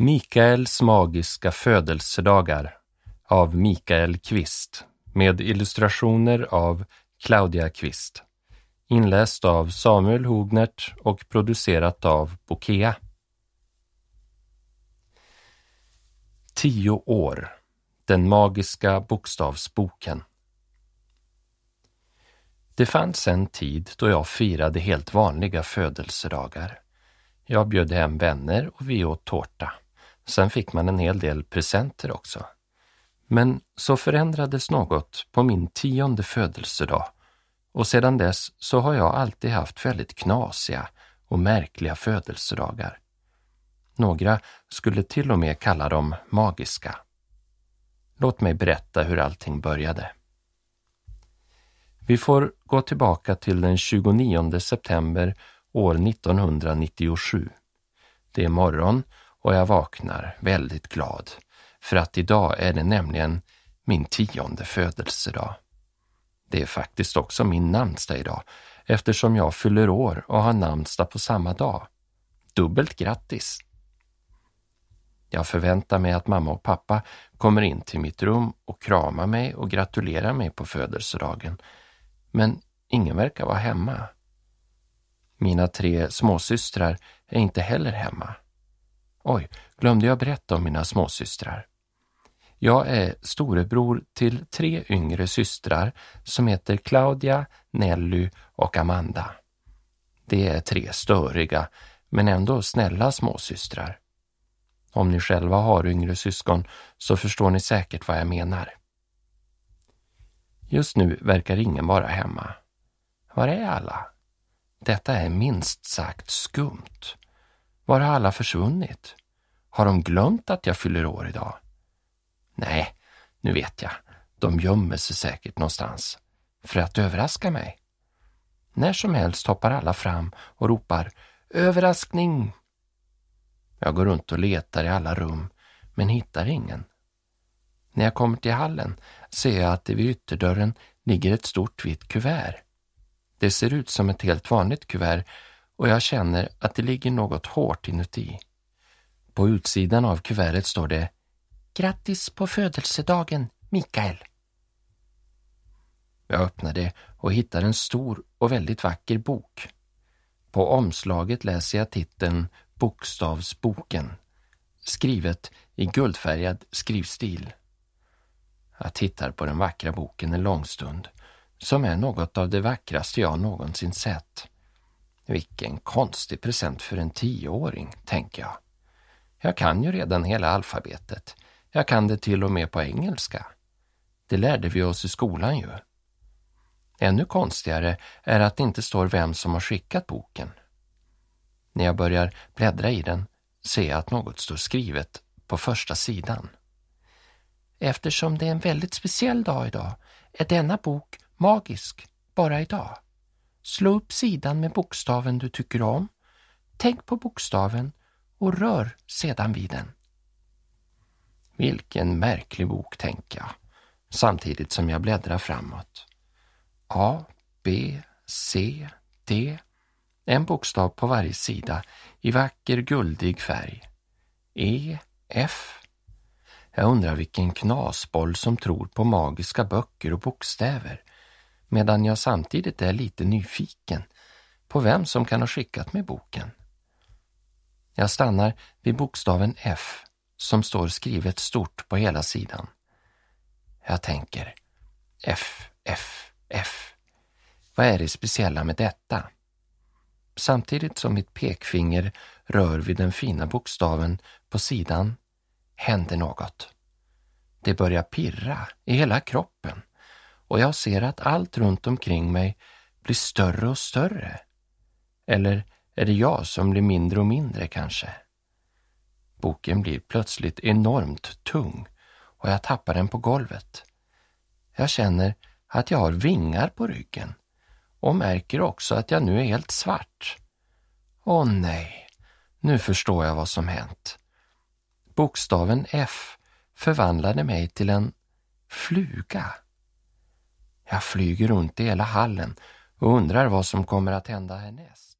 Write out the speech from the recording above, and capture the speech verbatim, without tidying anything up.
Mikaels magiska födelsedagar av Mikael Kvist med illustrationer av Claudia Kvist. Inläst av Samuel Hugnert och producerat av Bokea. Tio år. Den magiska bokstavsboken. Det fanns en tid då jag firade helt vanliga födelsedagar. Jag bjöd hem vänner och vi åt tårta. Sen fick man en hel del presenter också. Men så förändrades något på min tionde födelsedag. Och sedan dess så har jag alltid haft väldigt knasiga och märkliga födelsedagar. Några skulle till och med kalla dem magiska. Låt mig berätta hur allting började. Vi får gå tillbaka till den tjugonionde september år nittonhundranittiosju. Det är morgon och jag vaknar väldigt glad, för att idag är det nämligen min tionde födelsedag. Det är faktiskt också min namnsdag idag, eftersom jag fyller år och har namnsdag på samma dag. Dubbelt grattis! Jag förväntar mig att mamma och pappa kommer in till mitt rum och kramar mig och gratulerar mig på födelsedagen. Men ingen verkar vara hemma. Mina tre småsystrar är inte heller hemma. Oj, glömde jag berätta om mina småsystrar. Jag är storebror till tre yngre systrar som heter Claudia, Nelly och Amanda. Det är tre störiga men ändå snälla småsystrar. Om ni själva har yngre syskon så förstår ni säkert vad jag menar. Just nu verkar ingen vara hemma. Var är alla? Detta är minst sagt skumt. Var har alla försvunnit? Har de glömt att jag fyller år idag? Nej, nu vet jag. De gömmer sig säkert någonstans. För att överraska mig. När som helst hoppar alla fram och ropar överraskning. Jag går runt och letar i alla rum, men hittar ingen. När jag kommer till hallen ser jag att det vid ytterdörren ligger ett stort vitt kuvert. Det ser ut som ett helt vanligt kuvert och jag känner att det ligger något hårt inuti. På utsidan av kuvertet står det grattis på födelsedagen, Mikael. Jag öppnar det och hittar en stor och väldigt vacker bok. På omslaget läser jag titeln Bokstavsboken, skrivet i guldfärgad skrivstil. Jag tittar på den vackra boken en lång stund, som är något av det vackraste jag någonsin sett. Vilken konstig present för en tioåring, tänker jag. Jag kan ju redan hela alfabetet. Jag kan det till och med på engelska. Det lärde vi oss i skolan ju. Ännu konstigare är att det inte står vem som har skickat boken. När jag börjar bläddra i den ser jag att något står skrivet på första sidan. Eftersom det är en väldigt speciell dag idag är denna bok magisk bara idag. Slå upp sidan med bokstaven du tycker om. Tänk på bokstaven och rör sedan vid den. Vilken märklig bok, tänker jag, samtidigt som jag bläddrar framåt. A, B, C, D. En bokstav på varje sida i vacker guldig färg. E, F. Jag undrar vilken knasboll som tror på magiska böcker och bokstäver, medan jag samtidigt är lite nyfiken på vem som kan ha skickat mig boken. Jag stannar vid bokstaven F som står skrivet stort på hela sidan. Jag tänker, F, F, F. Vad är det speciella med detta? Samtidigt som mitt pekfinger rör vid den fina bokstaven på sidan händer något. Det börjar pirra i hela kroppen och jag ser att allt runt omkring mig blir större och större. Eller är det jag som blir mindre och mindre kanske? Boken blir plötsligt enormt tung och jag tappar den på golvet. Jag känner att jag har vingar på ryggen och märker också att jag nu är helt svart. Åh nej, nu förstår jag vad som hänt. Bokstaven F förvandlade mig till en fluga. Jag flyger runt i hela hallen och undrar vad som kommer att hända härnäst.